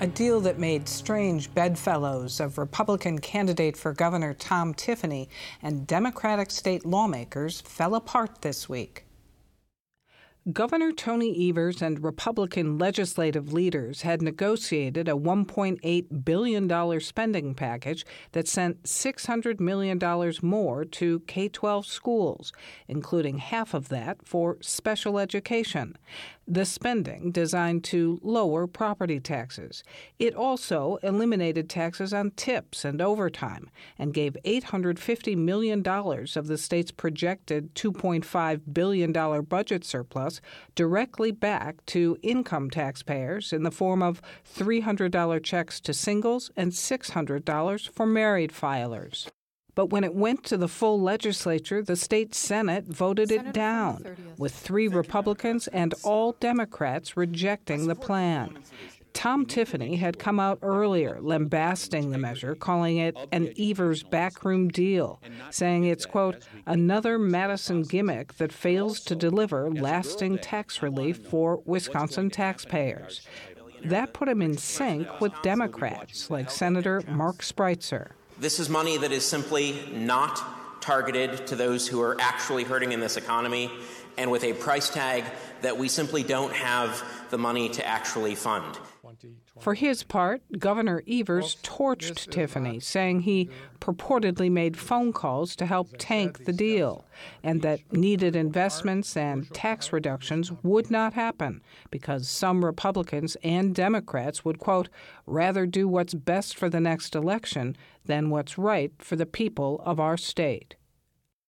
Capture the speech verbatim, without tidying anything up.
A deal that made strange bedfellows of Republican candidate for governor Tom Tiffany and Democratic state lawmakers fell apart this week. Governor Tony Evers and Republican legislative leaders had negotiated a one point eight billion dollars spending package that sent six hundred million dollars more to K twelve schools, including half of that for special education. The spending designed to lower property taxes. It also eliminated taxes on tips and overtime and gave eight hundred fifty million dollars of the state's projected two point five billion dollars budget surplus directly back to income taxpayers in the form of three hundred dollars checks to singles and six hundred dollars for married filers. But when it went to the full legislature, the state Senate voted it down, with three Republicans and all Democrats rejecting the plan. Tom Tiffany had come out earlier lambasting the measure, calling it an Evers backroom deal, saying it's, quote, another Madison gimmick that fails to deliver lasting tax relief for Wisconsin taxpayers. That put him in sync with Democrats like Senator Mark Spreitzer. This is money that is simply not targeted to those who are actually hurting in this economy, and with a price tag that we simply don't have the money to actually fund. For his part, Governor Evers torched Tiffany, saying he purportedly made phone calls to help tank the deal, and that needed investments and tax reductions would not happen because some Republicans and Democrats would, quote, rather do what's best for the next election than what's right for the people of our state.